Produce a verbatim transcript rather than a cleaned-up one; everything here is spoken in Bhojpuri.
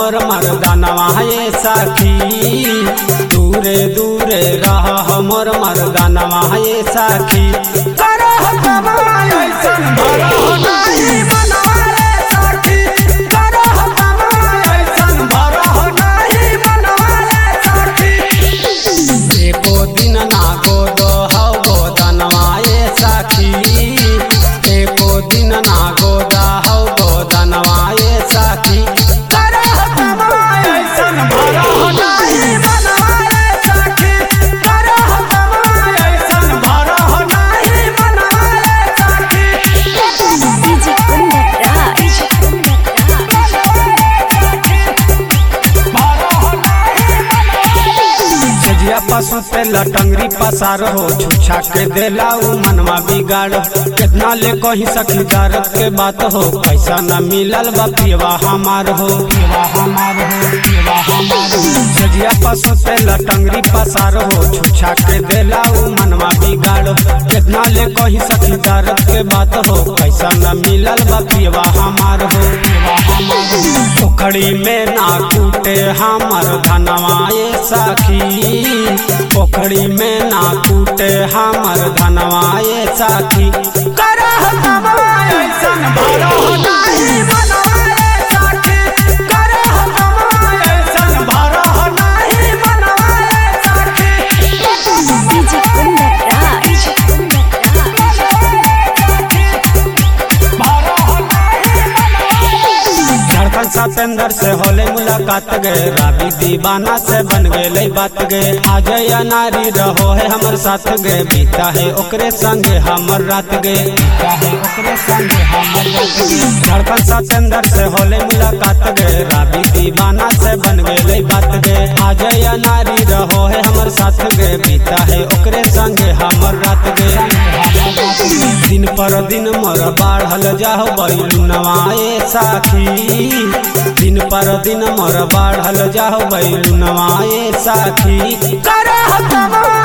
हमर मर्दानवा ये सखी, दूरे दूरे रह हमर मर्दानवा ये सखी। करह कमाई ऐसन भरह नहीं मनवा रे सखी, करह कमाई ऐसन भरह नहीं मनवा रे सखी। एको दिन ना गोदो हौ गोदनवा ये सखी, एको दिन ना गोदा हौ गोदनवा ये सखी। करह कमाई ऐसन भरह नहीं मनवा रे सखी, करह कमाई ऐसन भरह नहीं मनवा रे सखी। डीजे कुंदन राज सजिया पशु पे लटंगरी पसार हो, छुछा के देला उ मनवा बिगाड़। कितना ले कहीं सखी दर्द के बात हो, पैसा न मिलल बा पियवा हमार हो, पियवा हमार हो, पियवा हमार हो। सजिया पशु पे लटंगरी पसार हो, छुछा के देला उ मनवा बिगाड़। कितना ले कहीं सखी दर्द के बात हो, पैसा न मिलल बा पियवा हमार हो, पियवा हमार हो। पोखड़ी में ना कूटे हमर धनवा ये सखी, पोखड़ी में ना कूटे हमर धनवा ये सखी। करह कमाई ऐसन भरह नहीं मनवा रे सखी, करह कमाई ऐसन भरह नहीं मनवा रे सखी। डीजे कुंदन राज झारखंड सतेंद्र से होले मुलाकात गए, राबी दीवाना से बन गए बात गए। आज या नारी रहो है हमर साथ गए, बीता है ओकरे संगे हमर रात गए, बीता है ओकरे संगे हमर रात गए। झारखंड सतेंद्र से होले मुलाकात गए, राबी दीवाना से बन गए बात गए। आज या नारी रहो है हमर साथ गए, बीता है ओकरे संगे हमर रात गए। दिन पर दिन मोर बाढ़ल जाहो बैलुनवा ये सखी, दिन पर दिन मोर बाढ़ल जाहो बैलुनवा ये सखी। करह कमाई